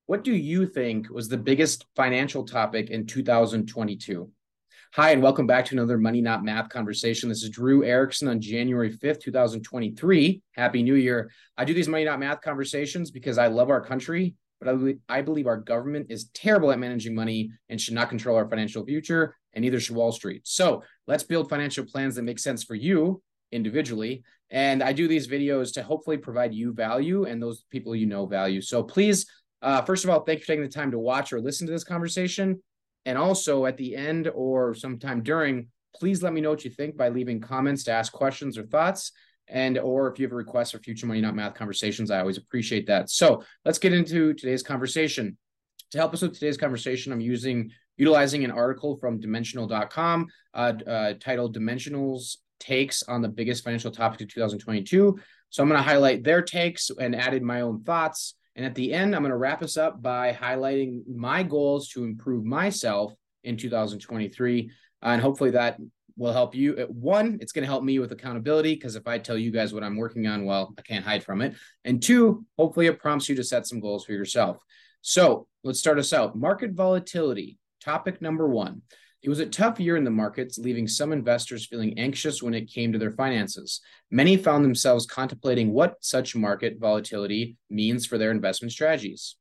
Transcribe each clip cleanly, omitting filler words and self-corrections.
What do you think was the biggest financial topic in 2022? Hi, and welcome back to another Money Not Math conversation. This is Drew Erickson on January 5th, 2023. Happy New Year. I do these Money Not Math conversations because I love our country, but I believe our government is terrible at managing money and should not control our financial future, and neither should Wall Street. So let's build financial plans that make sense for you individually. And I do these videos to hopefully provide you value and those people you know value. So please, first of all, thank you for taking the time to watch or listen to this conversation. And also at the end or sometime during, please let me know what you think by leaving comments to ask questions or thoughts. Or if you have a request for future Money Not Math conversations, I always appreciate that. So let's get into today's conversation. To help us with today's conversation, I'm utilizing an article from Dimensional.com titled Dimensional's Takes on the Biggest Financial Topic of 2022. So I'm going to highlight their takes and added my own thoughts. And at the end, I'm going to wrap us up by highlighting my goals to improve myself in 2023. And hopefully that will help you. One, it's going to help me with accountability, because if I tell you guys what I'm working on, well, I can't hide from it. And two, hopefully it prompts you to set some goals for yourself. So let's start us out. Market volatility, topic number one. It was a tough year in the markets, leaving some investors feeling anxious when it came to their finances. Many found themselves contemplating what such market volatility means for their investment strategies.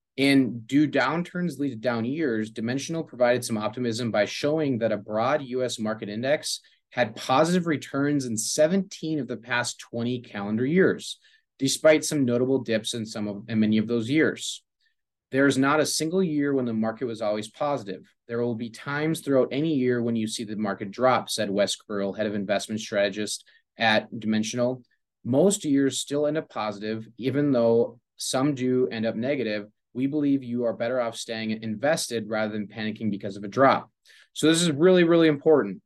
Do downturns lead to down years? Dimensional provided some optimism by showing that a broad U.S. market index had positive returns in 17 of the past 20 calendar years, despite some notable dips in many of those years. There is not a single year when the market was always positive. There will be times throughout any year when you see the market drop, said Wes Quirrell, head of investment strategist at Dimensional. Most years still end up positive, even though some do end up negative. We believe you are better off staying invested rather than panicking because of a drop. So this is really, really important.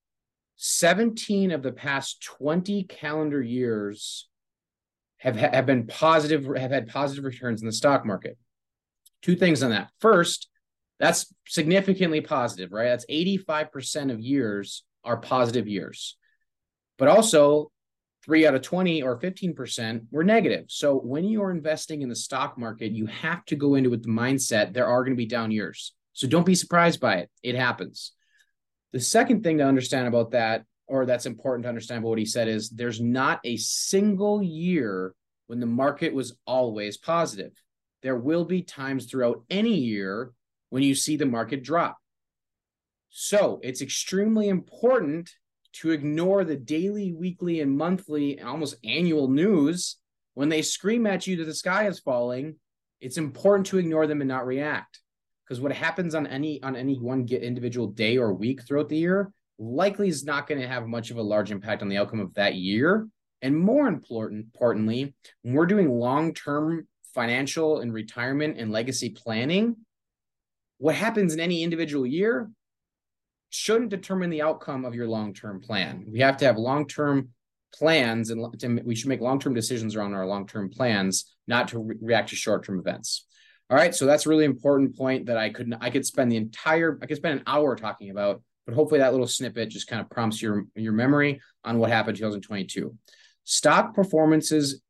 17 of the past 20 calendar years have had positive returns in the stock market. Two things on that. First, that's significantly positive, right? That's 85% of years are positive years. But also 3 out of 20 or 15% were negative. So when you're investing in the stock market, you have to go into it with the mindset there are going to be down years. So don't be surprised by it. It happens. The second thing to understand about that, or that's important to understand about what he said, is there's not a single year when the market was always positive. There will be times throughout any year when you see the market drop. So it's extremely important to ignore the daily, weekly, and monthly, and almost annual news. When they scream at you that the sky is falling, it's important to ignore them and not react. Because what happens on any one individual day or week throughout the year likely is not going to have much of a large impact on the outcome of that year. And more importantly, when we're doing long-term financial and retirement and legacy planning, what happens in any individual year shouldn't determine the outcome of your long-term plan. We have to have long-term plans, and we should make long-term decisions around our long-term plans, not to react to short-term events. All right, so that's a really important point that I could spend an hour talking about, but hopefully that little snippet just kind of prompts your memory on what happened in 2022. Stock performance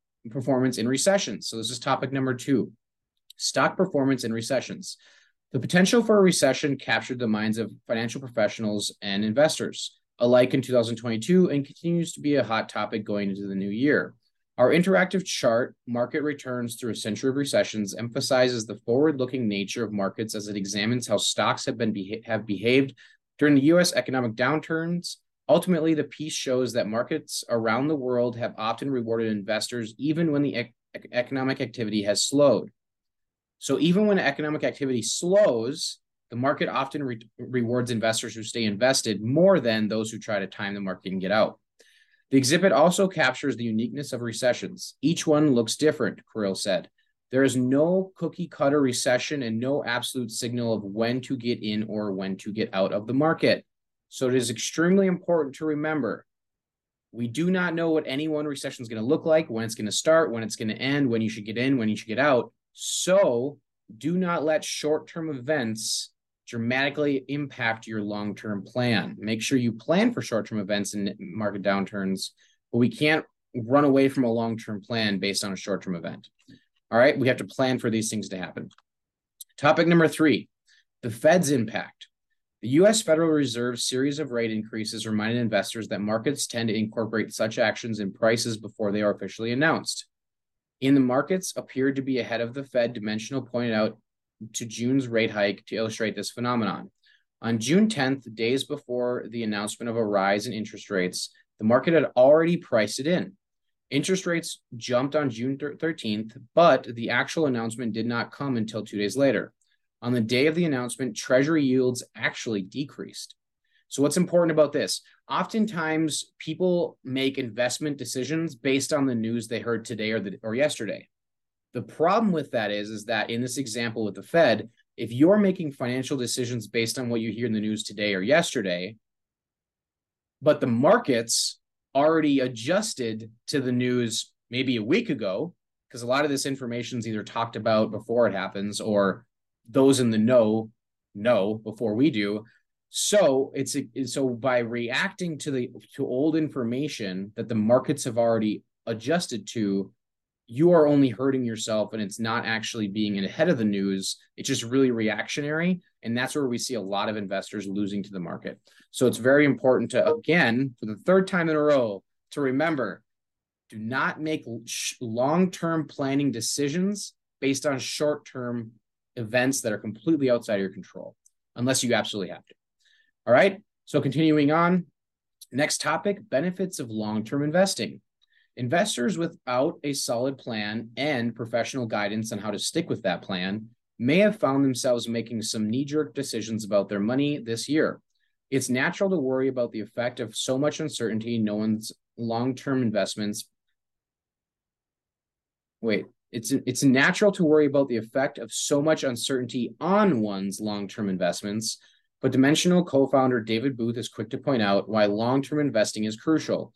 in recessions. So this is topic number 2, stock performance in recessions. The potential for a recession captured the minds of financial professionals and investors alike in 2022 and continues to be a hot topic going into the new year. Our interactive chart, Market Returns Through a Century of Recessions, emphasizes the forward-looking nature of markets as it examines how stocks have behaved during the U.S. economic downturns. Ultimately, the piece shows that markets around the world have often rewarded investors even when the economic activity has slowed. So even when economic activity slows, the market often rewards investors who stay invested more than those who try to time the market and get out. The exhibit also captures the uniqueness of recessions. Each one looks different, Quirrell said. There is no cookie-cutter recession and no absolute signal of when to get in or when to get out of the market. So it is extremely important to remember, we do not know what any one recession is going to look like, when it's going to start, when it's going to end, when you should get in, when you should get out. So do not let short-term events dramatically impact your long-term plan. Make sure you plan for short-term events and market downturns, but we can't run away from a long-term plan based on a short-term event. All right, we have to plan for these things to happen. Topic number 3, the Fed's impact. The U.S. Federal Reserve's series of rate increases reminded investors that markets tend to incorporate such actions in prices before they are officially announced. In the markets appeared to be ahead of the Fed, Dimensional pointed out to June's rate hike to illustrate this phenomenon. On June 10th, days before the announcement of a rise in interest rates, the market had already priced it in. Interest rates jumped on June 13th, but the actual announcement did not come until 2 days later. On the day of the announcement, Treasury yields actually decreased. So what's important about this? Oftentimes, people make investment decisions based on the news they heard today or yesterday. The problem with that is that in this example with the Fed, if you're making financial decisions based on what you hear in the news today or yesterday, but the markets already adjusted to the news maybe a week ago, because a lot of this information is either talked about before it happens or those in the know before we do. So so by reacting to old information that the markets have already adjusted to, you are only hurting yourself, and it's not actually being ahead of the news. It's just really reactionary, and that's where we see a lot of investors losing to the market. So it's very important to, again, for the third time in a row, to remember, do not make long-term planning decisions based on short-term events that are completely outside of your control, unless you absolutely have to. All right, so continuing on, next topic, benefits of long-term investing. Investors without a solid plan and professional guidance on how to stick with that plan may have found themselves making some knee-jerk decisions about their money this year. It's natural to worry about the effect of so much uncertainty in no one's long-term investments. It's natural to worry about the effect of so much uncertainty on one's long-term investments, but Dimensional co-founder David Booth is quick to point out why long-term investing is crucial.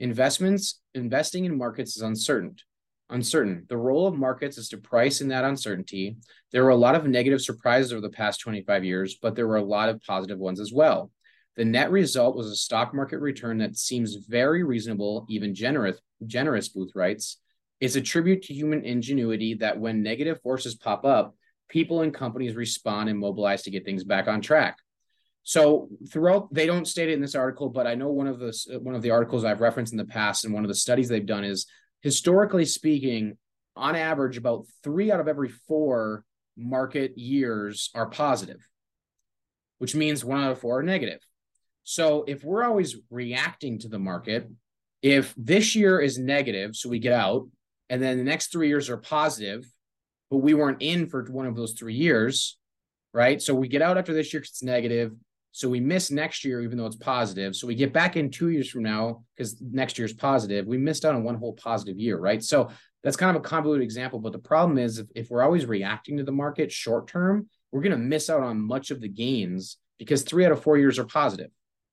Investing in markets is uncertain. The role of markets is to price in that uncertainty. There were a lot of negative surprises over the past 25 years, but there were a lot of positive ones as well. The net result was a stock market return that seems very reasonable, even generous, Booth writes. It's a tribute to human ingenuity that when negative forces pop up, people and companies respond and mobilize to get things back on track. So throughout, they don't state it in this article, but I know one of the articles I've referenced in the past and one of the studies they've done is, historically speaking, on average, about 3 out of every 4 market years are positive, which means 1 out of 4 are negative. So if we're always reacting to the market, if this year is negative, so we get out, and then the next 3 years are positive, but we weren't in for one of those 3 years, right? So we get out after this year because it's negative. So we miss next year, even though it's positive. So we get back in 2 years from now because next year's positive. We missed out on one whole positive year, right? So that's kind of a convoluted example. But the problem is if we're always reacting to the market short term, we're going to miss out on much of the gains because 3 out of 4 years are positive.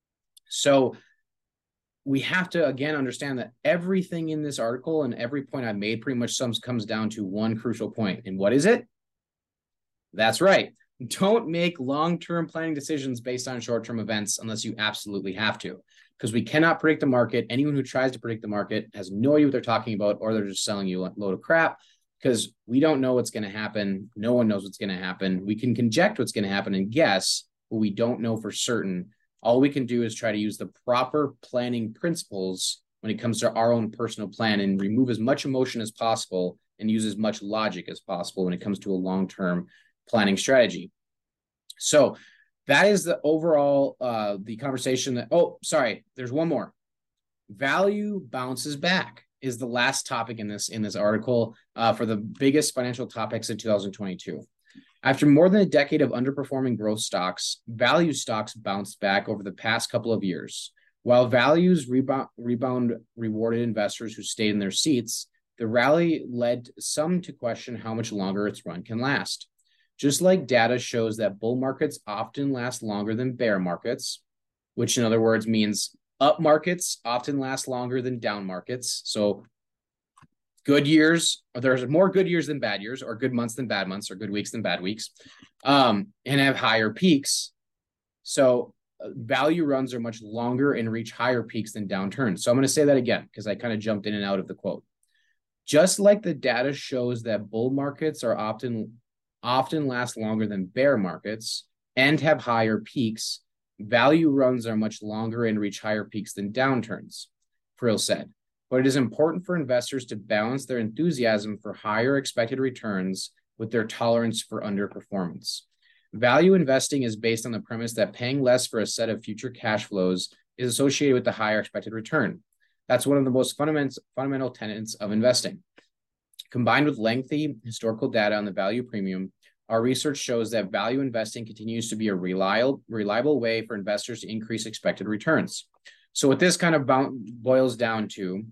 So we have to, again, understand that everything in this article and every point I made pretty much comes down to one crucial point. And what is it? That's right. Don't make long-term planning decisions based on short-term events unless you absolutely have to, because we cannot predict the market. Anyone who tries to predict the market has no idea what they're talking about, or they're just selling you a load of crap because we don't know what's going to happen. No one knows what's going to happen. We can conjecture what's going to happen and guess, but we don't know for certain. All we can do is try to use the proper planning principles when it comes to our own personal plan and remove as much emotion as possible and use as much logic as possible when it comes to a long-term planning strategy. So that is the overall, the conversation that, there's one more. Value bounces back is the last topic in this article for the biggest financial topics in 2022. After more than a decade of underperforming growth stocks, value stocks bounced back over the past couple of years. While values rebound rewarded investors who stayed in their seats, the rally led some to question how much longer its run can last. Just like data shows that bull markets often last longer than bear markets, which in other words means up markets often last longer than down markets. So good years, or there's more good years than bad years, or good months than bad months, or good weeks than bad weeks, and have higher peaks. So value runs are much longer and reach higher peaks than downturns. So I'm going to say that again because I kind of jumped in and out of the quote. Just like the data shows that bull markets are often often last longer than bear markets and have higher peaks. Value runs are much longer and reach higher peaks than downturns, Frill said. But it is important for investors to balance their enthusiasm for higher expected returns with their tolerance for underperformance. Value investing is based on the premise that paying less for a set of future cash flows is associated with the higher expected return. That's one of the most fundamental tenets of investing. Combined with lengthy historical data on the value premium, our research shows that value investing continues to be a reliable way for investors to increase expected returns. So what this kind of boils down to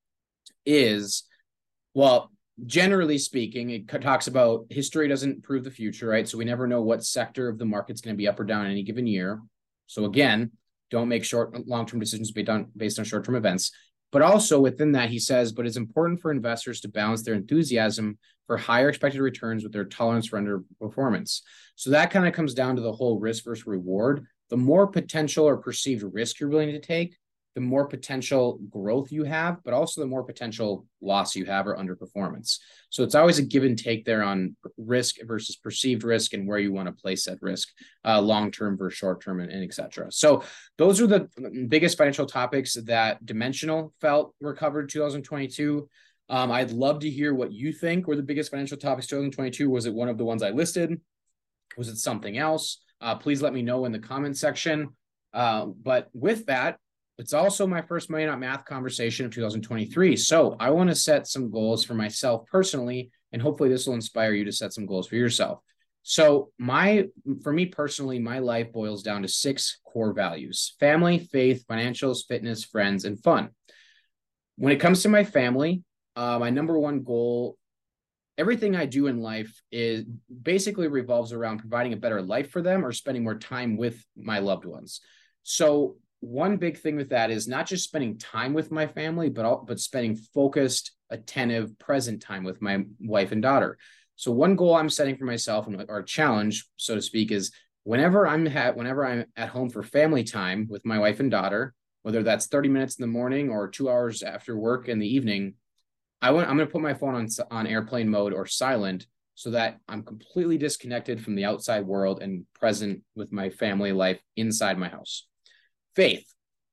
is, well, generally speaking, it talks about history doesn't prove the future, right? So we never know what sector of the market's going to be up or down in any given year. So again, don't make long-term decisions based on short-term events. But also within that, he says, but it's important for investors to balance their enthusiasm for higher expected returns with their tolerance for underperformance. So that kind of comes down to the whole risk versus reward. The more potential or perceived risk you're willing to take, the more potential growth you have, but also the more potential loss you have or underperformance. So it's always a give and take there on risk versus perceived risk and where you want to place that risk, long-term versus short-term, and et cetera. So those are the biggest financial topics that Dimensional felt were covered in 2022. I'd love to hear what you think were the biggest financial topics 2022. Was it one of the ones I listed? Was it something else? Please let me know in the comment section. But with that, it's also my first Money Not Math conversation of 2023. So I want to set some goals for myself personally, and hopefully this will inspire you to set some goals for yourself. So for me personally, my life boils down to 6 core values: family, faith, financials, fitness, friends, and fun. When it comes to my family, my number one goal, everything I do in life is basically revolves around providing a better life for them or spending more time with my loved ones. So one big thing with that is not just spending time with my family, but spending focused, attentive, present time with my wife and daughter. So one goal I'm setting for myself, or challenge, so to speak, is whenever I'm at home for family time with my wife and daughter, whether that's 30 minutes in the morning or 2 hours after work in the evening, I'm going to put my phone on airplane mode or silent so that I'm completely disconnected from the outside world and present with my family life inside my house. Faith.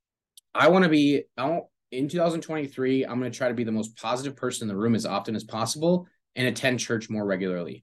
In 2023, I'm going to try to be the most positive person in the room as often as possible and attend church more regularly.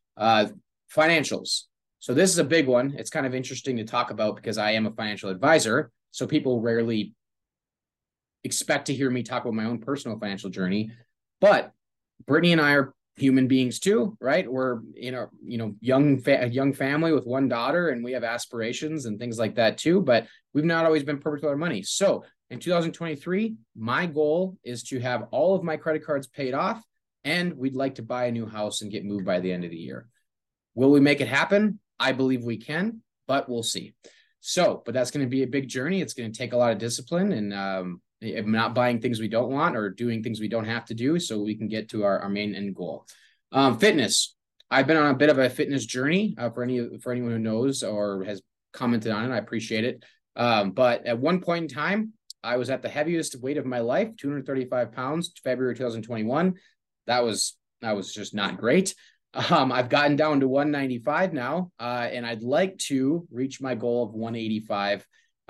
Financials. So this is a big one. It's kind of interesting to talk about because I am a financial advisor. So people rarely expect to hear me talk about my own personal financial journey. But Brittany and I are human beings too, right? We're in a young family with one daughter, and we have aspirations and things like that too. But we've not always been perfect with our money. So in 2023, my goal is to have all of my credit cards paid off, and we'd like to buy a new house and get moved by the end of the year. Will we make it happen? I believe we can, but we'll see. So, but that's going to be a big journey. It's going to take a lot of discipline and not buying things we don't want or doing things we don't have to do so we can get to our main end goal. Fitness. I've been on a bit of a fitness journey for anyone who knows or has commented on it. I appreciate it. But at one point in time, I was at the heaviest weight of my life, 235 pounds, February 2021. That was just not great. I've gotten down to 195 now, and I'd like to reach my goal of 185.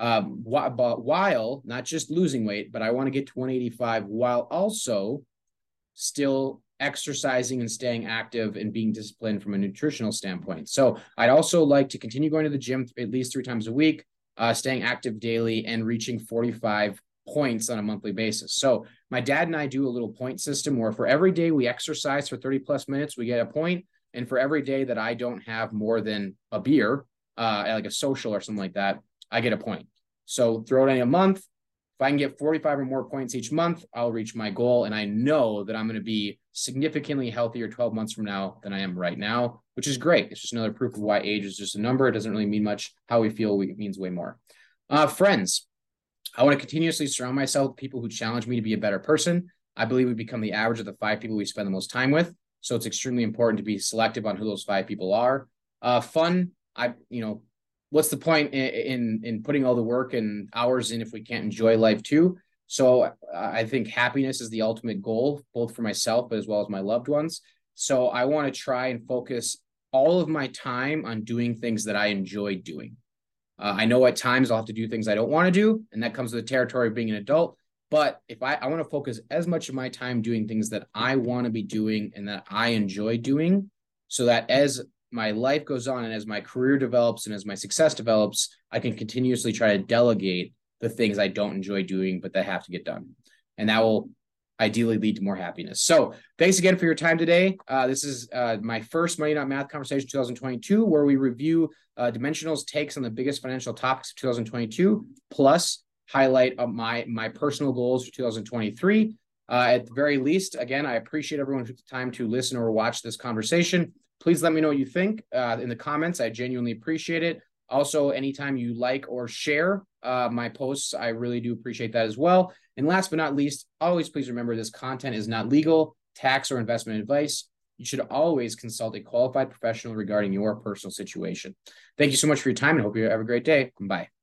While not just losing weight, but I want to get to 185 while also still exercising and staying active and being disciplined from a nutritional standpoint. So I'd also like to continue going to the gym at least 3 times a week, staying active daily, and reaching 45 points on a monthly basis. So my dad and I do a little point system where for every day we exercise for 30 plus minutes, we get a point. And for every day that I don't have more than a beer, like a social or something like that, I get a point. So throw it in a month. If I can get 45 or more points each month, I'll reach my goal. And I know that I'm going to be significantly healthier 12 months from now than I am right now, which is great. It's just another proof of why age is just a number. It doesn't really mean much. How we feel means way more. Friends. I want to continuously surround myself with people who challenge me to be a better person. I believe we become the average of the 5 people we spend the most time with. So it's extremely important to be selective on who those 5 people are. Fun. What's the point in putting all the work and hours in if we can't enjoy life too? So I think happiness is the ultimate goal, both for myself as well as my loved ones. So I want to try and focus all of my time on doing things that I enjoy doing. I know at times I'll have to do things I don't want to do, and that comes with the territory of being an adult. But if I want to focus as much of my time doing things that I want to be doing and that I enjoy doing, so that as my life goes on and as my career develops and as my success develops, I can continuously try to delegate the things I don't enjoy doing, but that have to get done. And that will ideally lead to more happiness. So thanks again for your time today. This is my first Money Not Math Conversation 2022, where we review Dimensional's takes on the biggest financial topics of 2022, plus highlight my personal goals for 2023. At the very least, again, I appreciate everyone who took the time to listen or watch this conversation. Please let me know what you think in the comments. I genuinely appreciate it. Also, anytime you like or share my posts, I really do appreciate that as well. And last but not least, always please remember this content is not legal, tax, or investment advice. You should always consult a qualified professional regarding your personal situation. Thank you so much for your time and hope you have a great day. Bye.